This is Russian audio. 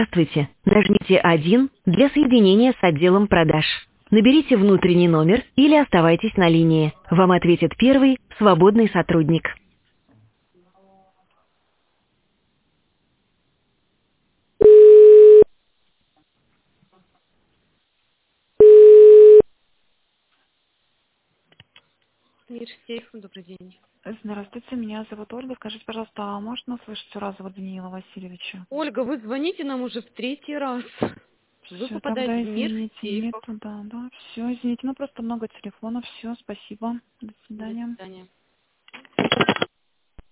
Здравствуйте. Нажмите 1 для соединения с отделом продаж. Наберите внутренний номер или оставайтесь на линии. Вам ответит первый свободный сотрудник. Мир-сейф, добрый день. Здравствуйте, меня зовут Ольга. Скажите, пожалуйста, а можно услышать Уразова Даниила Васильевича? Ольга, вы звоните нам уже в третий раз. Вы Все, попадаете тогда в мир извините, сейфов. нету, да, все, извините, ну просто много телефонов, все, спасибо, до До свидания. свидания.